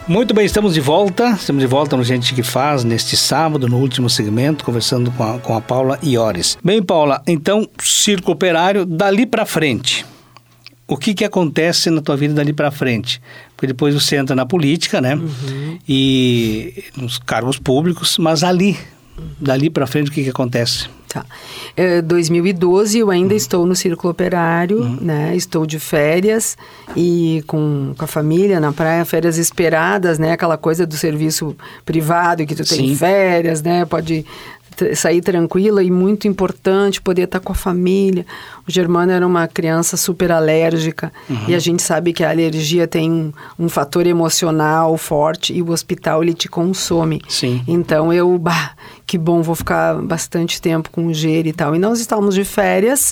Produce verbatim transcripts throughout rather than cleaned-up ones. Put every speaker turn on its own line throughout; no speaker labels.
Muito bem, estamos de volta, estamos de volta no Gente que Faz, neste sábado, no último segmento, conversando com a, com a Paula Iores. Bem, Paula, então, Círculo Operário, dali para frente, o que que acontece na tua vida dali para frente? Porque depois você entra na política, né? Uhum. E nos cargos públicos, mas ali, dali para frente, o que que acontece?
Tá. É, dois mil e doze eu ainda uhum. estou no Círculo Operário, uhum. né? Estou de férias e com, com a família na praia, férias esperadas, né? Aquela coisa do serviço privado que tu tem Sim. férias, né? Pode t- sair tranquila e muito importante poder estar com a família. O Germano era uma criança super alérgica uhum. e a gente sabe que a alergia tem um, um fator emocional forte e o hospital ele te consome.
Sim.
Então eu, bah, que bom, vou ficar bastante tempo com o Ger e tal. E nós estávamos de férias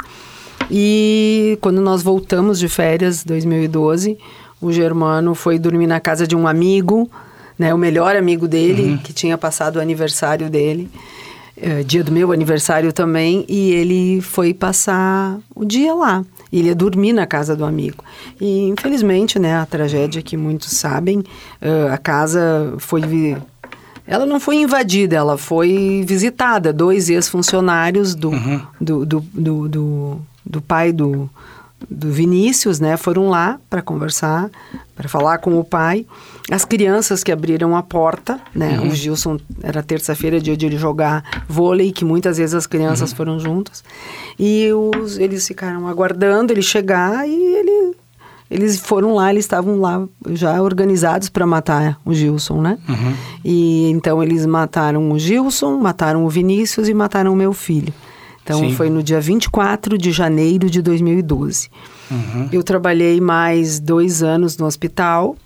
e quando nós voltamos de férias, dois mil e doze, o Germano foi dormir na casa de um amigo, né, o melhor amigo dele, uhum. que tinha passado o aniversário dele. É, dia do meu aniversário também, e ele foi passar o dia lá. Ele ia dormir na casa do amigo. E, infelizmente, né, a tragédia que muitos sabem, uh, a casa foi... Vi- ela não foi invadida, ela foi visitada. Dois ex-funcionários do, uhum. do, do, do, do, do pai do, do Vinícius, né, foram lá para conversar, para falar com o pai. As crianças que abriram a porta, né? Uhum. O Gilson, era terça-feira, dia de ele jogar vôlei, que muitas vezes as crianças uhum. foram juntas. E os, eles ficaram aguardando ele chegar e ele, eles foram lá, eles estavam lá já organizados para matar o Gilson, né? Uhum. E então eles mataram o Gilson, mataram o Vinícius e mataram o meu filho. Então Sim. foi no dia vinte e quatro de janeiro de dois mil e doze. Uhum. Eu trabalhei mais dois anos no hospital.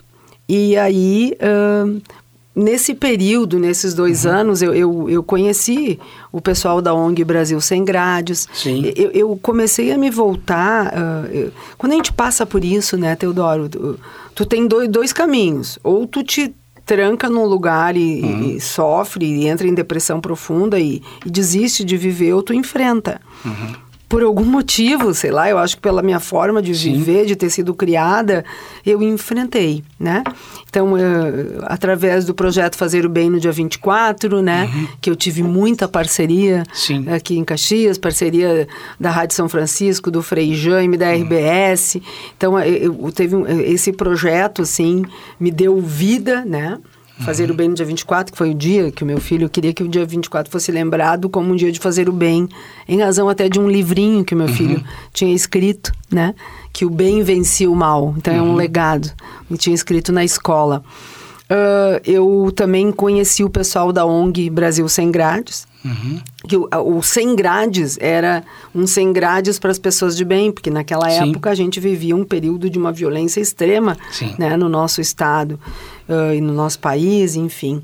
E aí, uh, nesse período, nesses dois uhum. anos, eu, eu, eu conheci o pessoal da O N G Brasil Sem Grades.
Sim.
Eu, eu comecei a me voltar... Uh, eu, quando a gente passa por isso, né, Teodoro? Tu, tu tem dois, dois caminhos. Ou tu te tranca num lugar e, uhum. e sofre, e entra em depressão profunda e, e desiste de viver, ou tu enfrenta. Uhum. Por algum motivo, sei lá, eu acho que pela minha forma de Sim. viver, de ter sido criada, eu enfrentei, né? Então, eu, através do projeto Fazer o Bem no dia vinte e quatro, né? Uhum. Que eu tive muita parceria Sim. aqui em Caxias, parceria da Rádio São Francisco, do Frei Jaime, da R B S. Uhum. Então, eu, eu teve um, esse projeto, assim, me deu vida, né? Fazer uhum. o Bem no dia vinte e quatro, que foi o dia que o meu filho queria que o dia vinte e quatro fosse lembrado como um dia de fazer o bem, em razão até de um livrinho que o meu uhum. filho tinha escrito, né? Que o bem vencia o mal. Então uhum. é um legado. Ele tinha escrito na escola. Uh, eu também conheci o pessoal da O N G Brasil Sem Grades. Uhum. Que o, o Sem Grades era um sem grades para as pessoas de bem, porque naquela Sim. época a gente vivia um período de uma violência extrema, né, no nosso estado uh, e no nosso país, enfim.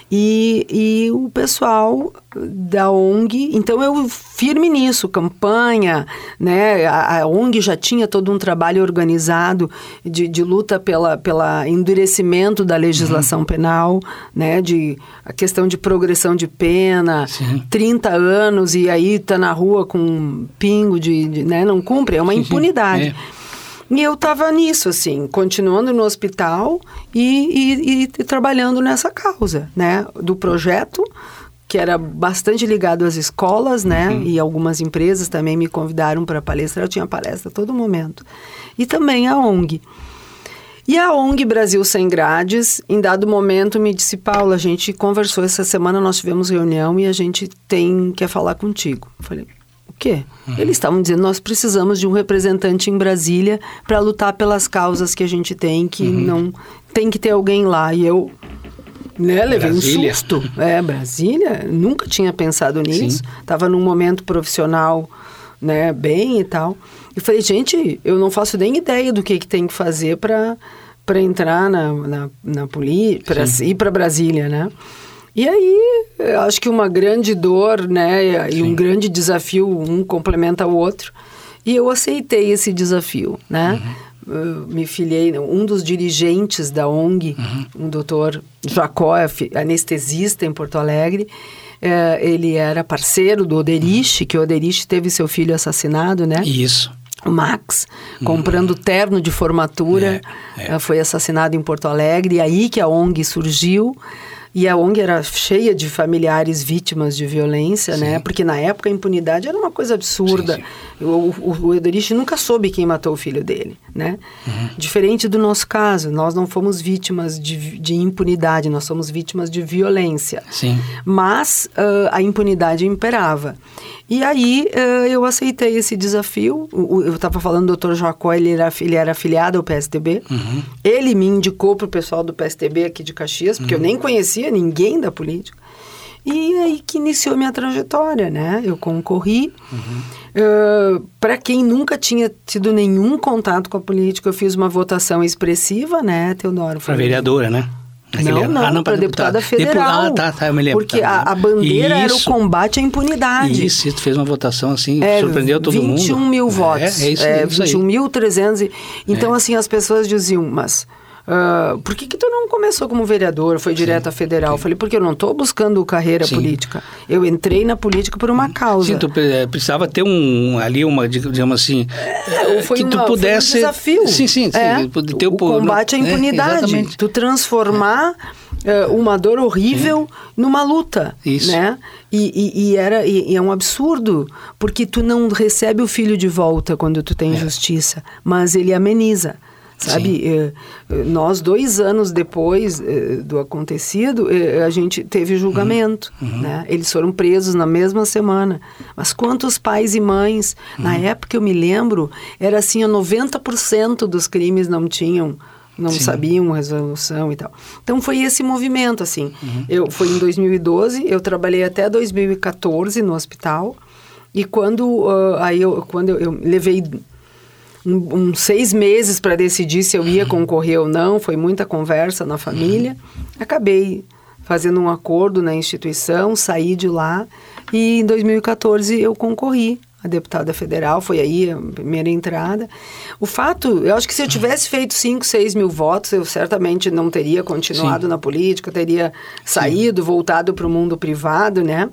E, e o pessoal da O N G, então eu firme nisso, campanha, né, a, a O N G já tinha todo um trabalho organizado de, de luta pela, pela endurecimento da legislação uhum. penal, né, de a questão de progressão de pena, Sim. trinta anos e aí tá na rua com um pingo de, de né, não cumpre, é uma impunidade. É. E eu tava nisso, assim, continuando no hospital e, e, e trabalhando nessa causa, né, do projeto, que era bastante ligado às escolas, né, uhum. e algumas empresas também me convidaram para palestra, eu tinha palestra a todo momento. E também a O N G. E a O N G Brasil Sem Grades, em dado momento, me disse, Paula, a gente conversou essa semana, nós tivemos reunião e a gente tem quer falar contigo. Eu falei, o quê? Uhum. Eles estavam dizendo, nós precisamos de um representante em Brasília para lutar pelas causas que a gente tem, que uhum. não tem que ter alguém lá. E eu, né, levei Brasília. um susto. É, Brasília, nunca tinha pensado nisso. Estava num momento profissional, né, bem e tal. E falei, gente, eu não faço nem ideia do que, que tem que fazer para para entrar na, na, na polícia, para ir para Brasília, né? E aí, eu acho que uma grande dor, né, e Sim. um grande desafio, um complementa o outro. E eu aceitei esse desafio, né? Uhum. Me filiei, um dos dirigentes da O N G, uhum. um doutor Jacó, anestesista em Porto Alegre, é, ele era parceiro do Oderich, uhum. que o Oderich teve seu filho assassinado, né?
Isso.
o Max, comprando uhum. terno de formatura, é, é. foi assassinado em Porto Alegre, e aí que a O N G surgiu. E a O N G era cheia de familiares vítimas de violência, sim. né? Porque na época a impunidade era uma coisa absurda. Sim, sim. O, o, o Eudorich nunca soube quem matou o filho dele, né? Uhum. Diferente do nosso caso, nós não fomos vítimas de, de impunidade, nós somos vítimas de violência.
Sim.
Mas uh, a impunidade imperava. E aí uh, eu aceitei esse desafio. O, o, eu estava falando do doutor Jacó, ele era, ele era afiliado ao P S D B. Uhum. Ele me indicou para o pessoal do P S D B aqui de Caxias, porque uhum. eu nem conhecia ninguém da política. E aí que iniciou minha trajetória, né? Eu concorri. Uhum. Uh, para quem nunca tinha tido nenhum contato com a política, eu fiz uma votação expressiva, né, Teodoro?
Para vereadora, né?
Não, não, ah, não para deputada federal.
Depu... Ah, tá, tá, eu me lembro.
Porque
tá,
a, a bandeira
isso,
era o combate à impunidade.
Isso, isso fez uma votação assim,
é,
surpreendeu todo mundo.
vinte e um mil votos.
É, é isso,
é,
isso
vinte e um mil e trezentos. E... Então,
é.
assim, as pessoas diziam, mas... Uh, por que que tu não começou como vereador, foi direto Sim. à federal? Eu falei, porque eu não estou buscando carreira Sim. política. Eu entrei na política por uma causa.
Sim, tu precisava ter um, ali uma, digamos assim,
é, foi
que tu
uma,
pudesse...
Foi um desafio.
Sim, sim.
É,
sim ter
o, o combate à impunidade. É, tu transformar é. uh, uma dor horrível sim. numa luta.
Isso.
Né? E, e, e, era, e, e é um absurdo, porque tu não recebe o filho de volta quando tu tem é. justiça, mas ele ameniza. Sabe, eh, nós dois anos depois eh, do acontecido, eh, a gente teve julgamento, uhum. né? Eles foram presos na mesma semana. Mas quantos pais e mães, uhum. na época eu me lembro, era assim, a noventa por cento dos crimes não tinham, não Sim. sabiam resolução e tal. Então foi esse movimento, assim. Uhum. Eu, foi em dois mil e doze, eu trabalhei até dois mil e quatorze no hospital, e quando, uh, aí eu, quando eu, eu levei... Uns um, seis meses para decidir se eu ia concorrer ou não, foi muita conversa na família. Acabei fazendo um acordo na instituição, saí de lá e em dois mil e quatorze eu concorri a deputada federal, foi aí a primeira entrada. O fato, eu acho que se eu tivesse feito cinco, seis mil votos, eu certamente não teria continuado Sim. na política, teria saído, Sim. voltado para o mundo privado, né?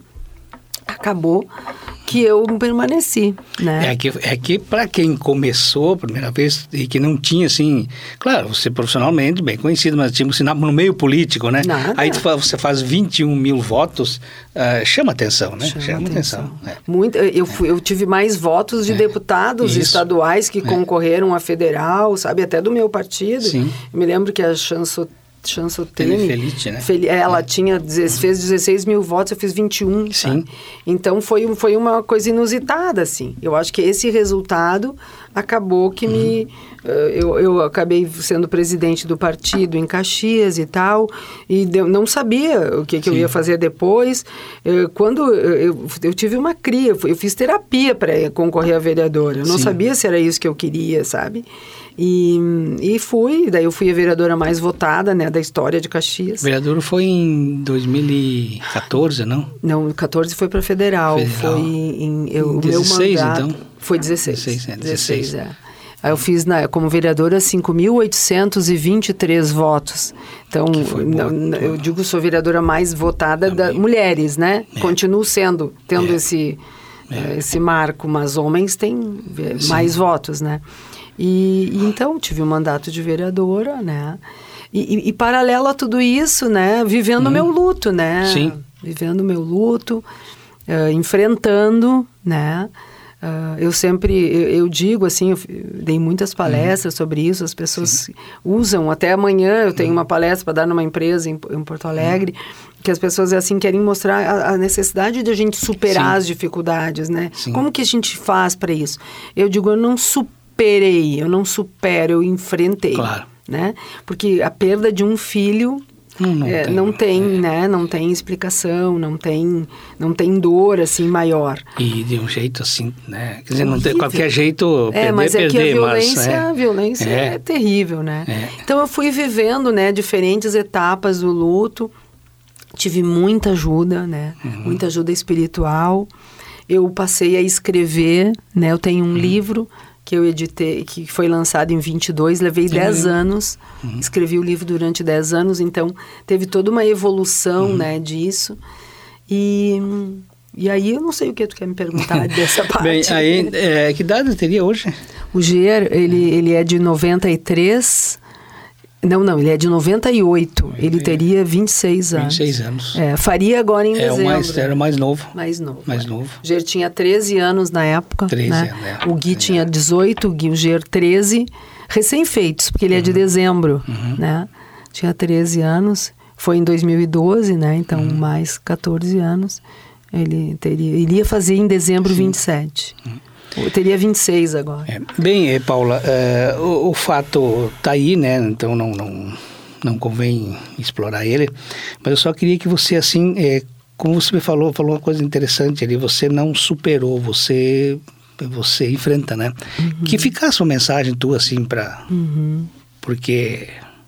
Acabou que eu permaneci, né?
É que, é que para quem começou a primeira vez e que não tinha, assim... Claro, você profissionalmente bem conhecido, mas tinha assim, no meio político, né?
Nada.
Aí você faz vinte e um mil votos, uh, chama atenção, né?
Chama,
chama atenção.
atenção.
É.
Muito, eu, fui, eu tive mais votos de é. deputados Isso. estaduais que é. concorreram à federal, sabe? Até do meu partido.
Sim.
Eu me lembro que a Chanso Chansotene,
Felite, né?
Fel, ela é. tinha, fez dezesseis mil votos, eu fiz vinte e um.
Sim.
Sabe? Então foi, foi uma coisa inusitada, assim. Eu acho que esse resultado acabou que uhum. me... Uh, eu, eu acabei sendo presidente do partido em Caxias e tal, e de, não sabia o que, que eu ia fazer depois. Uh, quando eu, eu tive uma cria, eu, eu fiz terapia para concorrer a vereadora. Eu não Sim. sabia se era isso que eu queria, sabe? E, e fui, daí eu fui a vereadora mais votada, né, da história de Caxias.
Vereadora foi em dois mil e quatorze, não?
Não, catorze foi para federal, federal. Foi em... Eu,
dezesseis,
meu mandato,
então?
Foi dezesseis.
dezesseis, é.
dezesseis, é. Aí eu fiz na, como vereadora cinco mil oitocentos e vinte e três votos. Então, boa, não, eu digo que sou vereadora mais votada das mulheres, né? É. Continuo sendo, tendo é. esse, é. esse marco, mas homens têm Sim. mais votos, né? E, e então tive um mandato de vereadora, né? E, e, e paralelo a tudo isso, né? Vivendo o hum. meu luto, né?
Sim.
Vivendo o meu luto, uh, enfrentando, né? Uh, eu sempre, eu, eu digo assim, eu dei muitas palestras uhum. sobre isso, as pessoas Sim. usam, até amanhã eu tenho uhum. uma palestra para dar numa empresa em, em Porto Alegre, uhum. que as pessoas assim querem mostrar a, a necessidade de a gente superar Sim. as dificuldades, né?
Sim.
Como que a gente faz para isso? Eu digo, eu não superei, eu não supero, eu enfrentei,
claro.
né? Porque a perda de um filho...
Não, não,
é,
tem,
não tem,
é.
né? Não tem explicação, não tem, não tem dor, assim, maior.
E de um jeito assim, né? Quer dizer, não tem qualquer jeito perder,
é, mas é
perder,
que a violência,
mas, é,
a violência é, é terrível, né?
É.
Então, eu fui vivendo, né, diferentes etapas do luto. Tive muita ajuda, né? Uhum. Muita ajuda espiritual. Eu passei a escrever, né? Eu tenho um uhum. livro... que eu editei, que foi lançado em vinte e dois, levei dez anos, uhum. escrevi o livro durante dez anos, então teve toda uma evolução, uhum. né, disso, e, E aí eu não sei o que tu quer me perguntar dessa parte.
Bem, aí, é, que idade teria hoje?
O Ger, ele, ele é de noventa e três... Não, não, ele é de noventa e oito. Ele teria vinte e seis anos.
vinte e seis anos.
É, faria agora em
é,
dezembro.
O mais, era o mais novo.
Mais novo.
Mais
é.
novo.
O Ger tinha treze anos na época.
treze
né?
anos, é.
O Gui
é.
tinha dezoito, o Gui, o Ger treze. Recém-feitos, porque ele uhum. é de dezembro, uhum. né? Tinha treze anos. Foi em dois mil e doze, né? Então, uhum. mais catorze anos. Ele teria... Ele ia fazer em dezembro Sim. vinte e sete. Uhum. Eu teria vinte e seis agora.
É. Bem, Paula, é, o, o fato está aí, né? Então não, não, não convém explorar ele. Mas eu só queria que você, assim, é, como você me falou, falou uma coisa interessante ali, você não superou, você, você enfrenta, né? Uhum. Que ficasse uma mensagem tua, assim, para...
Uhum.
Porque...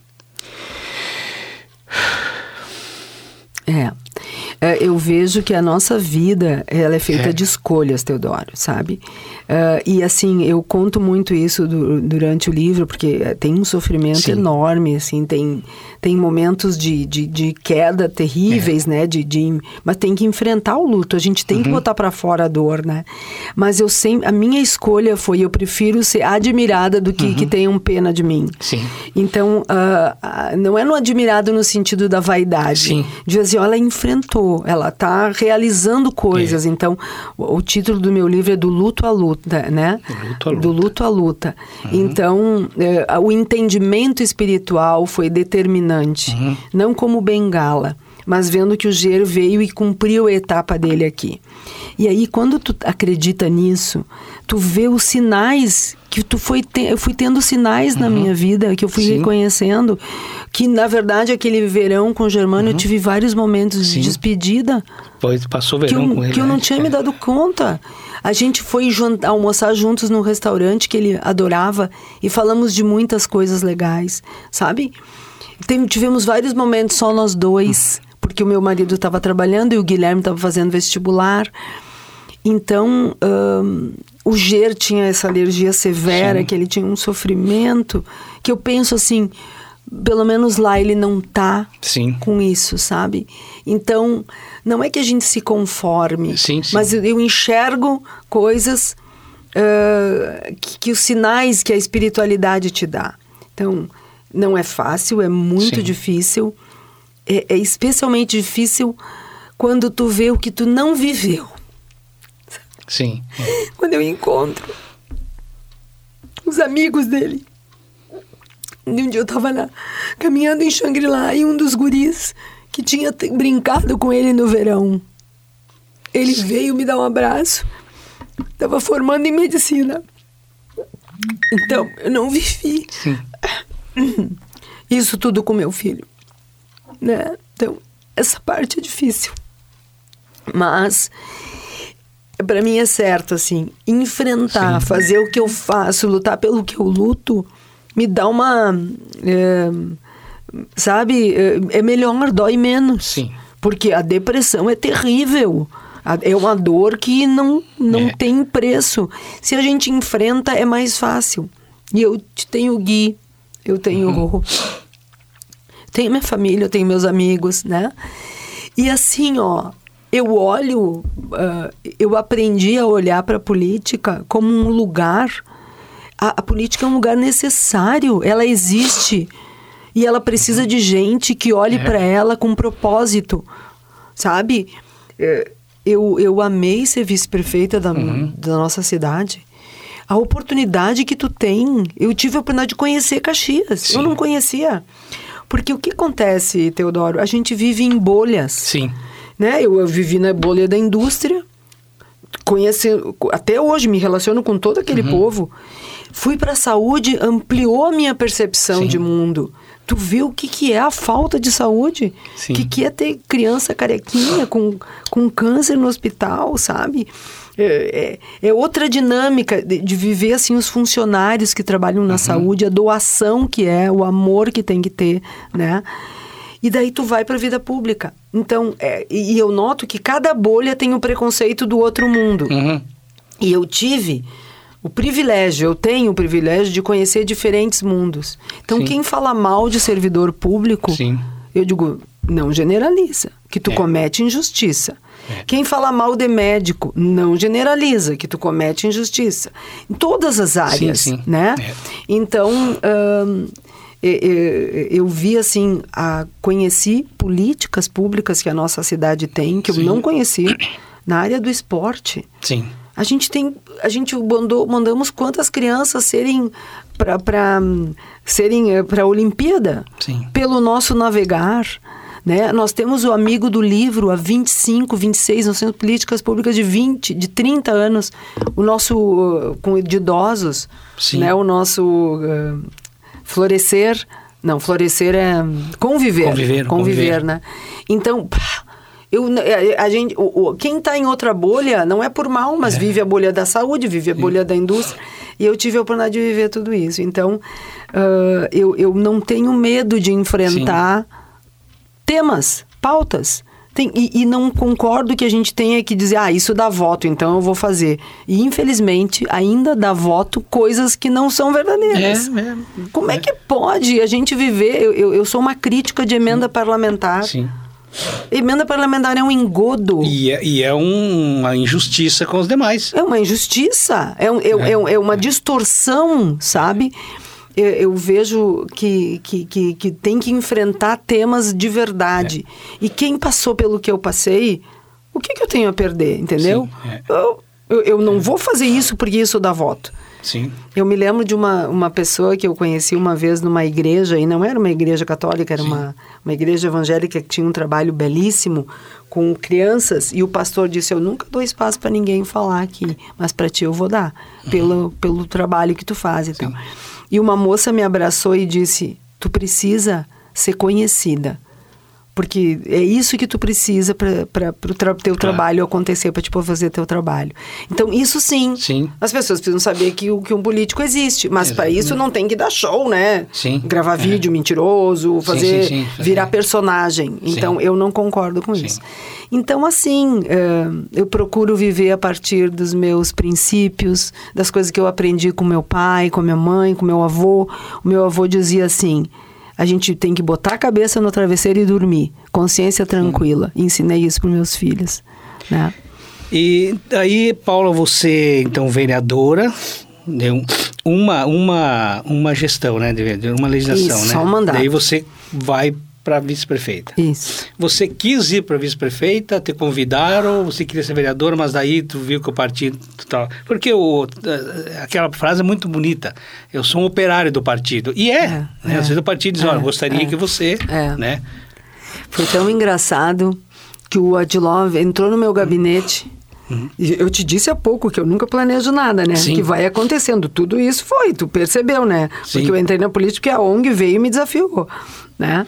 É... Eu vejo que a nossa vida, ela é feita
é.
de escolhas, Teodoro, sabe? Uh, e assim, eu conto muito isso do, durante o livro, porque tem um sofrimento Sim. enorme, assim, tem, tem momentos de, de, de queda terríveis, é. né? De, de, mas tem que enfrentar o luto, a gente tem uhum. que botar pra fora a dor, né? Mas eu sempre, a minha escolha foi, eu prefiro ser admirada do que, uhum. que tenham pena de mim.
Sim.
Então, uh, uh, não é no admirado no sentido da vaidade.
Sim.
De dizer, ela enfrentou, ela está realizando coisas. É. Então, o, o título do meu livro é Do Luto à Luta, né?
Do Luto à Luta.
Do Luto à Luta. Uhum. Então, é, o entendimento espiritual foi determinante. Uhum. Não como bengala, mas vendo que o Ger veio e cumpriu a etapa dele aqui. E aí, quando tu acredita nisso, tu vê os sinais que tu foi te... eu fui tendo sinais uhum. na minha vida, que eu fui Sim. reconhecendo, que na verdade aquele verão com o Germano uhum. eu tive vários momentos Sim. de despedida.
Pois, passou verão
que eu,
com ele.
Que eu não
né?
tinha
é.
me dado conta. A gente foi jant... almoçar juntos num restaurante que ele adorava e falamos de muitas coisas legais, sabe? Tem... Tivemos vários momentos só nós dois, uhum. porque o meu marido estava trabalhando e o Guilherme estava fazendo vestibular. Então, um, o Ger tinha essa alergia severa, Sim. que ele tinha um sofrimento, que eu penso assim, pelo menos lá ele não tá
sim.
com isso, sabe? Então, não é que a gente se conforme,
sim, sim.
mas eu, eu enxergo coisas, uh, que, que os sinais que a espiritualidade te dá. Então, não é fácil, é muito sim. difícil, é, é especialmente difícil quando tu vê o que tu não viveu.
Sim.
Quando eu encontro os amigos dele. Um dia eu tava lá, caminhando em Xangri-Lá, e um dos guris que tinha t- brincado com ele no verão, ele Sim. veio me dar um abraço. Tava formando em medicina. Então, eu não vivi
Sim.
isso tudo com meu filho, né? Então, essa parte é difícil. Mas... Pra mim é certo, assim, enfrentar, Sim. fazer o que eu faço, lutar pelo que eu luto, me dá uma, é, sabe, é, é melhor, dói menos.
Sim.
Porque a depressão é terrível, é uma dor que não, não é. tem preço. Se a gente enfrenta, é mais fácil. E eu tenho o Gui, eu tenho uhum. o... tenho minha família, eu tenho meus amigos, né? E assim, ó... Eu olho, uh, eu aprendi a olhar para a política como um lugar. A, a política é um lugar necessário, ela existe. E ela precisa de gente que olhe é. para ela com propósito, sabe? Eu, eu amei ser vice-prefeita da, uhum. da nossa cidade. A oportunidade que tu tem, eu tive a oportunidade de conhecer Caxias. Sim. Eu não conhecia. Porque o que acontece, Teodoro? A gente vive em bolhas.
Sim.
Né? Eu, eu vivi na bolha da indústria, conheci, até hoje me relaciono com todo aquele uhum. povo. Fui para a saúde, ampliou a minha percepção Sim. de mundo. Tu viu o que, que é a falta de saúde? O que, que é ter criança carequinha com, com câncer no hospital, sabe? É, é, é outra dinâmica de, de viver assim os funcionários que trabalham na uhum. saúde, a doação que é, o amor que tem que ter, né? E daí tu vai para a vida pública. Então, é, e eu noto que cada bolha tem o preconceito do outro mundo.
Uhum.
E eu tive o privilégio, eu tenho o privilégio de conhecer diferentes mundos. Então, Sim. quem fala mal de servidor público,
Sim.
eu digo, não generaliza, que tu
É.
comete injustiça.
É.
Quem fala mal de médico, não generaliza, que tu comete injustiça. Em todas as áreas,
Sim, sim.
né?
É.
Então, hum, eu, eu, eu vi assim, a, conheci políticas públicas que a nossa cidade tem, que eu
Sim.
não conheci, na área do esporte.
Sim.
A gente tem, a gente mandou, mandamos quantas crianças serem para para serem para a Olimpíada,
Sim.
pelo nosso navegar, né? Nós temos o Amigo do Livro há vinte e cinco, vinte e seis, nós temos políticas públicas de vinte, de trinta anos, o nosso uh, com de idosos,
Sim.
né? O nosso uh, florescer, não, florescer é conviver,
Conviver,
conviver,
conviver.
né? Então, pá, Eu, a gente, o, o, quem está em outra bolha não é por mal, mas
É.
vive a bolha da saúde, vive a bolha da indústria. E eu tive a oportunidade de viver tudo isso. Então, uh, eu, eu não tenho medo de enfrentar Sim. temas, pautas. Tem, e, e não concordo que a gente tenha que dizer, ah, isso dá voto, então eu vou fazer. E, infelizmente, ainda dá voto coisas que não são verdadeiras.
É, é,
Como é.
é
que pode a gente viver... Eu, eu, eu sou uma crítica de emenda Sim. parlamentar.
Sim.
Emenda parlamentar é um engodo.
E é, e é um, uma injustiça com os demais.
É uma injustiça. É, um, é, é, é, é uma distorção, sabe? Eu, eu vejo que, que, que, que tem que enfrentar temas de verdade. É. E quem passou pelo que eu passei, o que, que eu tenho a perder, entendeu?
Sim, é.
eu, eu, eu não é. vou fazer isso porque isso dá voto.
Sim.
Eu me lembro de uma, uma pessoa que eu conheci uma vez numa igreja, e não era uma igreja católica, era uma, uma igreja evangélica que tinha um trabalho belíssimo com crianças, e o pastor disse, eu nunca dou espaço para ninguém falar aqui, mas para ti eu vou dar, uhum. pelo, pelo trabalho que tu faz. Então. E uma moça me abraçou e disse, tu precisa ser conhecida. Porque é isso que tu precisa para o tra- teu claro. trabalho acontecer, para te tipo, fazer teu trabalho. Então, isso sim,
sim.
as pessoas precisam saber que, que um político existe. Mas para isso não tem que dar show, né?
Sim.
Gravar é. vídeo mentiroso, fazer,
sim, sim, sim.
virar personagem. Então, sim. eu não concordo com sim. isso. Então, assim, uh, eu procuro viver a partir dos meus princípios, das coisas que eu aprendi com meu pai, com minha mãe, com meu avô. O meu avô dizia assim... A gente tem que botar a cabeça no travesseiro e dormir. Consciência tranquila. Hum. Ensinei isso para os meus filhos. Né?
E aí, Paula, você, então, vereadora, deu uma, uma, uma gestão, né? De uma legislação,
isso,
né?
Só um mandato.
Daí você vai para vice-prefeita.
Isso.
Você quis ir para vice-prefeita, te convidaram, você queria ser vereadora, mas daí tu viu que o partido... Tal, porque o, aquela frase é muito bonita. Eu sou um operário do partido. E é. é, né? é Às vezes o partido diz, é, olha, gostaria é, que você...
É.
Né?
Foi tão engraçado que o Adilov entrou no meu gabinete... Uhum. Eu te disse há pouco que eu nunca planejo nada, né?
Sim.
Que vai acontecendo. Tudo isso foi, tu percebeu, né?
Sim.
Porque eu entrei na política porque a O N G veio e me desafiou, né?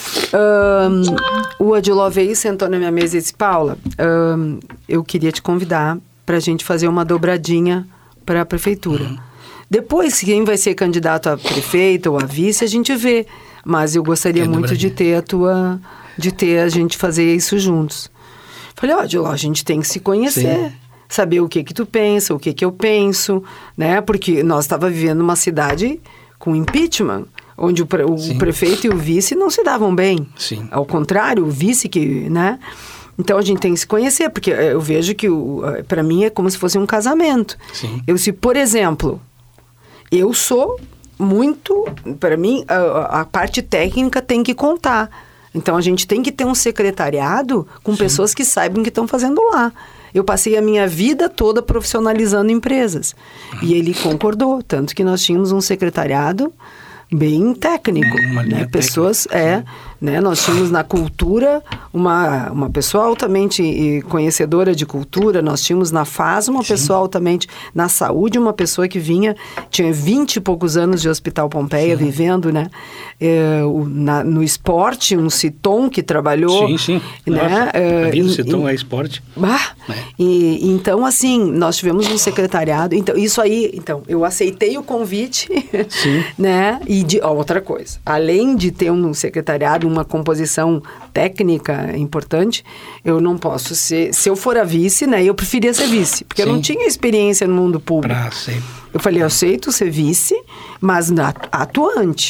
Um, o Adilov veio, sentou na minha mesa e disse, Paula, um, eu queria te convidar para a gente fazer uma dobradinha para a prefeitura. Uhum. Depois, quem vai ser candidato a prefeito ou a vice, a gente vê. Mas eu gostaria é muito de ter a tua... de ter a gente fazer isso juntos. Falei, ó, oh, a gente tem que se conhecer, Sim. saber o que que tu pensa, o que que eu penso, né? Porque nós estávamos vivendo numa cidade com impeachment, onde o, pre- o prefeito e o vice não se davam bem.
Sim.
Ao contrário, o vice que, né? Então, a gente tem que se conhecer, porque eu vejo que, para mim, é como se fosse um casamento.
Sim.
Eu, se, por exemplo, eu sou muito... Para mim, a, a parte técnica tem que contar. Então, a gente tem que ter um secretariado com Sim. pessoas que saibam o que estão fazendo lá. Eu passei a minha vida toda profissionalizando empresas. E ele concordou, tanto que nós tínhamos um secretariado bem técnico.
Uma linha
né? Pessoas,
técnica.
é... Né? Nós tínhamos na cultura uma, uma pessoa altamente conhecedora de cultura, nós tínhamos na F A S uma Sim. pessoa altamente... Na saúde, uma pessoa que vinha, tinha vinte e poucos anos de Hospital Pompeia, Sim. vivendo, né? É, o, na, no esporte, um Citon que trabalhou...
Sim, sim.
Né?
É, a vida
do
Citon é esporte.
Ah, é. E, então, assim, nós tivemos um secretariado... Então, isso aí... Então, eu aceitei o convite,
Sim.
né? E de, ó, outra coisa, além de ter um secretariado, uma composição técnica importante, eu não posso ser... Se eu for a vice, né? Eu preferia ser vice, porque Sim. eu não tinha experiência no mundo público.
Pra ser.
Eu falei, eu aceito ser vice, mas na, atuante.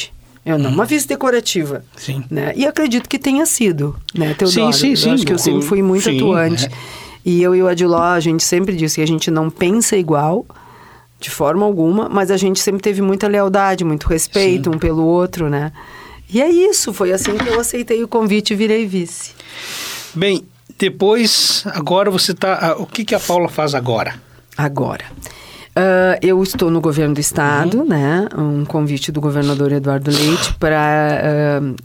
Eu não, uma vice decorativa.
Sim.
Né? E acredito que tenha sido, né, Teodoro?
Sim, sim, sim.
Eu acho que eu sempre fui muito
sim,
atuante.
É.
E eu e o Adiló, a gente sempre disse que a gente não pensa igual, de forma alguma, mas a gente sempre teve muita lealdade, muito respeito sim. um pelo outro, né? E é isso, foi assim que eu aceitei o convite e virei vice.
Bem, depois, agora você está... O que, que a Paula faz agora?
Agora. Uh, eu estou no governo do estado, uhum. né? Um convite do governador Eduardo Leite para... Uh,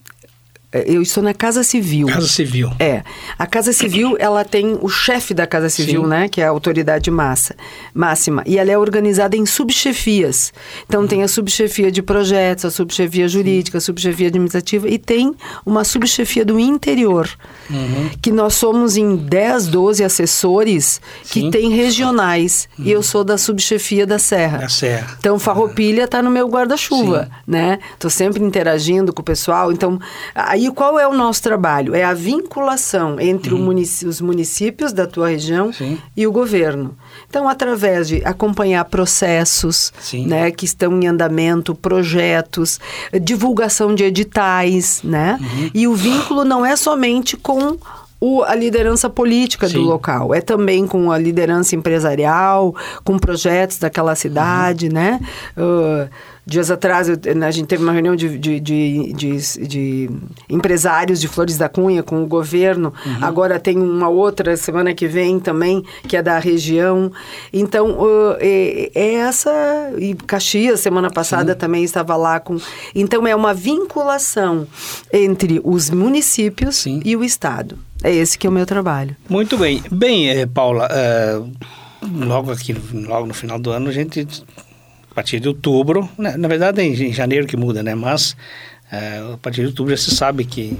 eu estou na Casa Civil.
Casa Civil.
É. A Casa Civil, ela tem o chefe da Casa Civil, Sim. né? Que é a autoridade massa, máxima. E ela é organizada em subchefias. Então, uhum. tem a subchefia de projetos, a subchefia jurídica, Sim. a subchefia administrativa e tem uma subchefia do interior. Uhum. Que nós somos em dez, doze assessores que Sim. tem regionais. Uhum. E eu sou da subchefia da Serra.
Da Serra.
Então, Farroupilha está no meu guarda-chuva, né? Estou sempre interagindo com o pessoal. Então, aí qual é o nosso trabalho? É a vinculação entre uhum. munic- os municípios da tua região Sim. e o governo. Então, através de acompanhar processos né, que estão em andamento, projetos, divulgação de editais, né? Uhum. E o vínculo não é somente com o, a liderança política Sim. do local, é também com a liderança empresarial, com projetos daquela cidade, uhum. né? Uh, Dias atrás, eu, a gente teve uma reunião de, de, de, de, de empresários de Flores da Cunha com o governo. Uhum. Agora tem uma outra semana que vem também, que é da região. Então, uh, é, é essa... E Caxias, semana passada, Sim. também estava lá com... Então, é uma vinculação entre os municípios Sim. e o Estado. É esse que é o meu trabalho.
Muito bem. Bem, eh, Paula, uh, logo aqui, logo no final do ano, a gente... A partir de outubro, né? Na verdade é em janeiro que muda, né? Mas uh, a partir de outubro já se sabe que,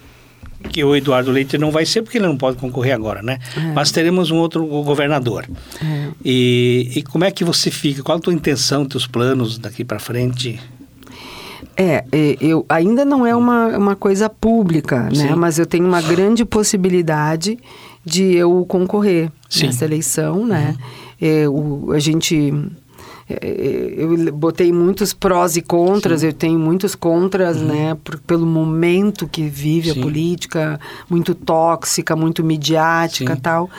que o Eduardo Leite não vai ser, porque ele não pode concorrer agora, né? É. Mas teremos um outro governador. É. E, e como é que você fica? Qual a tua intenção, teus planos daqui para frente?
É, eu, ainda não é uma, uma coisa pública, né? Mas eu tenho uma grande possibilidade de eu concorrer Sim. nessa eleição, né? Uhum. Eu, a gente... Eu botei muitos prós e contras, Sim. eu tenho muitos contras, uhum. né, por, pelo momento que vive Sim. a política, muito tóxica, muito midiática e tal.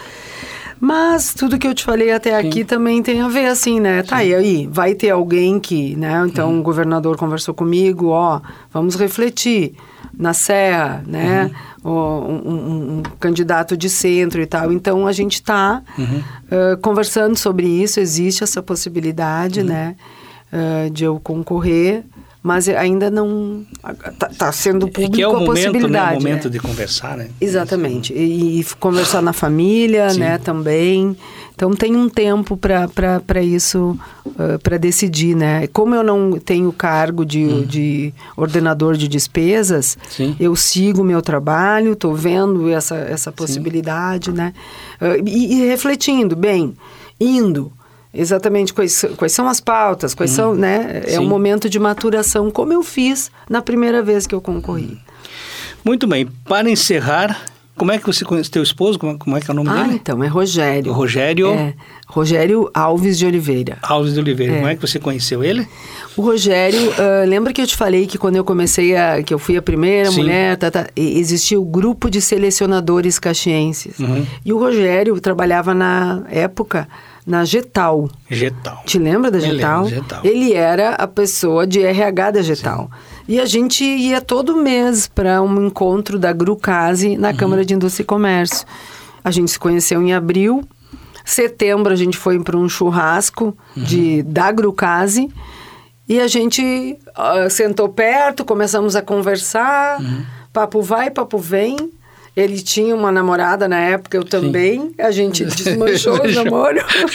Mas tudo que eu te falei até Sim. aqui também tem a ver, assim, né? Sim. Tá, e aí? Vai ter alguém que, né? Então, uhum. o governador conversou comigo, ó, vamos refletir na Serra, né? Uhum. Um, um, um candidato de centro e tal. Então, a gente está uhum. uh, conversando sobre isso, existe essa possibilidade, uhum. né? Uh, de eu concorrer, mas ainda não... Está tá sendo público é que é o a momento, possibilidade.
Né? É o momento
né?
de conversar, né?
Exatamente. E, e conversar na família, Sim. né? Também. Então, tem um tempo para isso, uh, para decidir, né? Como eu não tenho cargo de, hum. de ordenador de despesas, Sim. eu sigo o meu trabalho, estou vendo essa, essa possibilidade, Sim. né? Uh, e, e refletindo, bem, indo... Exatamente, quais, quais são as pautas, quais hum, são, né? É sim. um momento de maturação, como eu fiz na primeira vez que eu concorri.
Muito bem, para encerrar, como é que você conhece teu esposo? Como, como é que é o nome
ah,
dele?
Ah, então, é Rogério.
Rogério?
É, Rogério Alves de Oliveira.
Alves de Oliveira,
é.
Como é que você conheceu ele?
O Rogério, uh, lembra que eu te falei que quando eu comecei, a, que eu fui a primeira Sim. mulher, tá, tá, existia o grupo de selecionadores caxienses. Uhum. E o Rogério trabalhava na época... na Getal.
Getal.
Te lembra da Getal?
Getal?
Ele era a pessoa de R H da Getal. Sim. E a gente ia todo mês para um encontro da Grucase na uhum. Câmara de Indústria e Comércio. A gente se conheceu em abril. Setembro a gente foi para um churrasco uhum. de, da Grucase. E a gente uh, sentou perto, começamos a conversar. Uhum. Papo vai, papo vem. Ele tinha uma namorada na época, eu também. Sim. A gente desmanchou o namoro.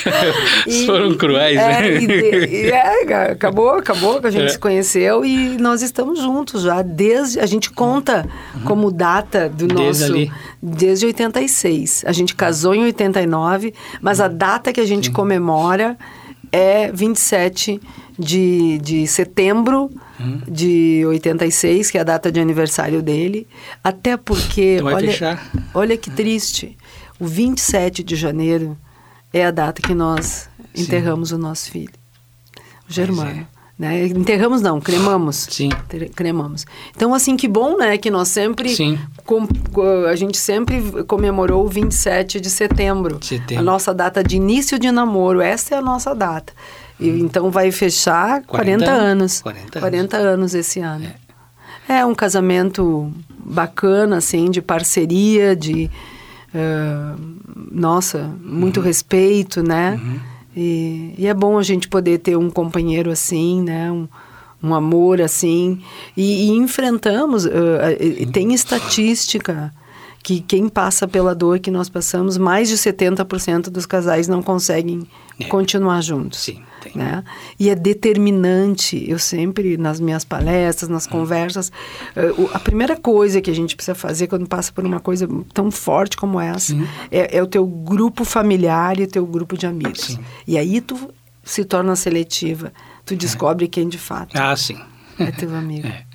e, foram cruéis,
é,
né?
E, e, é, acabou, acabou que a gente é. se conheceu e nós estamos juntos já. Desde, a gente conta uhum. como data do
desde
nosso...
Ali.
Desde oitenta e seis. A gente casou em oitenta e nove, mas a data que a gente Sim. comemora é vinte e sete de, de setembro hum. de oitenta e seis, que é a data de aniversário dele. Até porque, olha, olha que triste, o vinte e sete de janeiro é a data que nós Sim. enterramos o nosso filho, o Germano. Né? Enterramos não, cremamos.
Sim.
Cremamos. Então, assim, que bom, né? Que nós sempre...
Sim.
Com, a gente sempre comemorou o vinte e sete de setembro.
Setembro.
A nossa data de início de namoro. Essa é a nossa data. E, hum. Então, vai fechar quarenta anos.
quarenta,
quarenta anos esse ano. É. é um casamento bacana, assim, de parceria, de... Uh, nossa, muito uhum. respeito, né? Uhum. E, e é bom a gente poder ter um companheiro assim, né? Um, um amor assim. E, e enfrentamos, uh, uh, tem estatística que quem passa pela dor que nós passamos, mais de setenta por cento dos casais não conseguem é. continuar juntos.
Sim, tem.
Né? E é determinante, eu sempre, nas minhas palestras, nas hum. conversas, uh, a primeira coisa que a gente precisa fazer quando passa por uma coisa tão forte como essa, é, é o teu grupo familiar e o teu grupo de amigos. Sim. E aí tu se torna seletiva, tu descobre é. quem de fato
ah, sim.
é teu amigo.
É.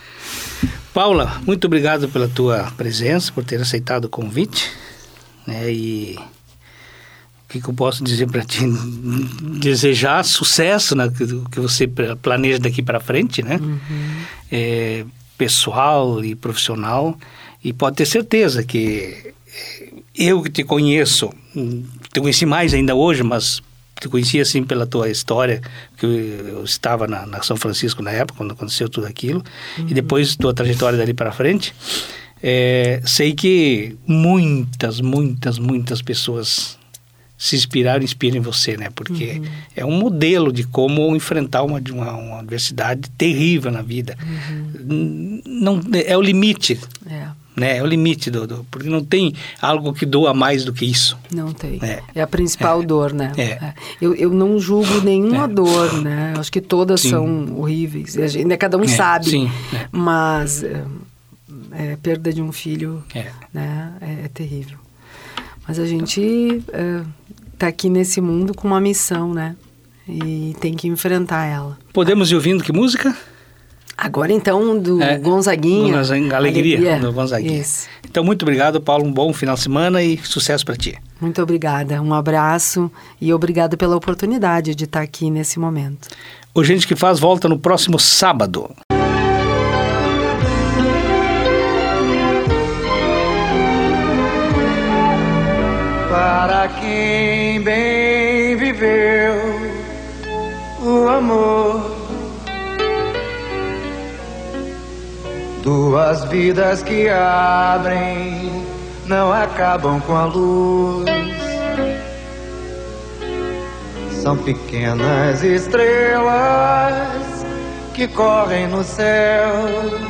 Paula, muito obrigado pela tua presença, por ter aceitado o convite, né, e o que, que eu posso dizer para ti? Desejar sucesso no que você planeja daqui para frente, né, uhum. é, pessoal e profissional, e pode ter certeza que eu que te conheço, te conheci mais ainda hoje, mas te conheci assim pela tua história, que eu, eu estava na, na São Francisco na época, quando aconteceu tudo aquilo, uhum. e depois tua trajetória dali para frente, é, sei que muitas, muitas, muitas pessoas se inspiraram e inspiram em você, né? Porque uhum. é um modelo de como enfrentar uma, uma, uma adversidade terrível na vida. Uhum. Não, é o limite. É. Né? É o limite, do, do, porque não tem algo que doa mais do que isso.
Não tem. É, é a principal é. dor, né?
É.
É. Eu, eu não julgo nenhuma é. dor, né? Eu acho que todas Sim. são horríveis. A gente, cada um é. sabe.
Sim. É.
Mas é, é, perda de um filho
é,
né? é, é terrível. Mas a gente está é, aqui nesse mundo com uma missão, né? E tem que enfrentar ela.
Podemos ir ouvindo que música?
Agora, então, do é, Gonzaguinha.
Gonzaguinha Alegria, Alegria, do Gonzaguinha. Isso. Então, muito obrigado, Paulo. Um bom final de semana e sucesso para ti.
Muito obrigada. Um abraço e obrigado pela oportunidade de estar aqui nesse momento.
O Gente que Faz volta no próximo sábado.
Para quem bem viveu o amor, duas vidas que abrem, não acabam com a luz. São pequenas estrelas que correm no céu,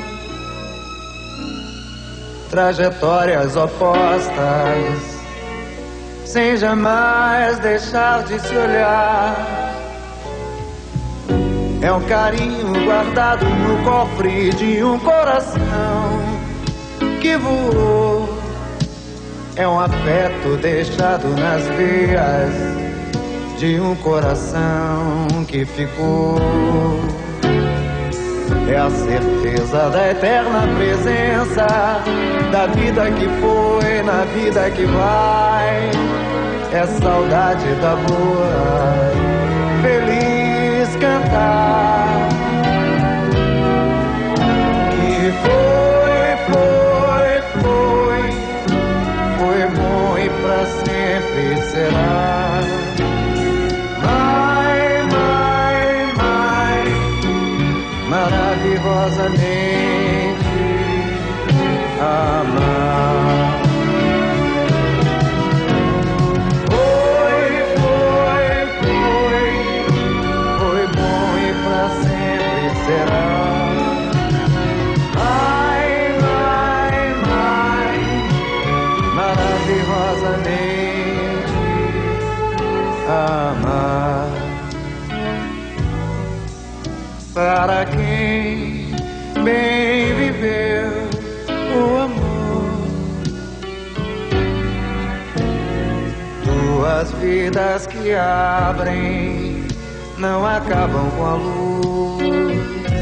trajetórias opostas, sem jamais deixar de se olhar. É um carinho guardado no cofre de um coração que voou. É um afeto deixado nas veias de um coração que ficou. É a certeza da eterna presença da vida que foi na vida que vai. É saudade da boa, feliz cantar, que foi, foi, foi, foi bom e pra sempre será. Mai, mai, mai, maravilhosamente amar. Amar. Para quem bem viveu o amor, duas vidas que abrem, não acabam com a luz.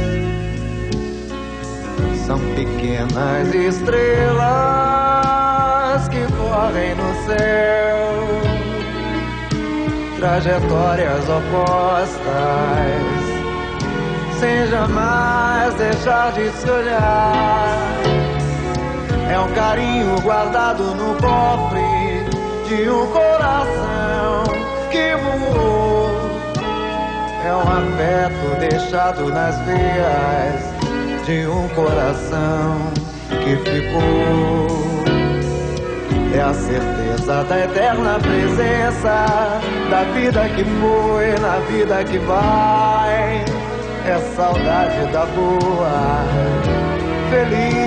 São pequenas estrelas que correm no céu, trajetórias opostas, sem jamais deixar de se olhar. É um carinho guardado no cofre de um coração que voou. É um afeto deixado nas veias de um coração que ficou. É a certeza da eterna presença da vida que foi na vida que vai. É saudade da boa, feliz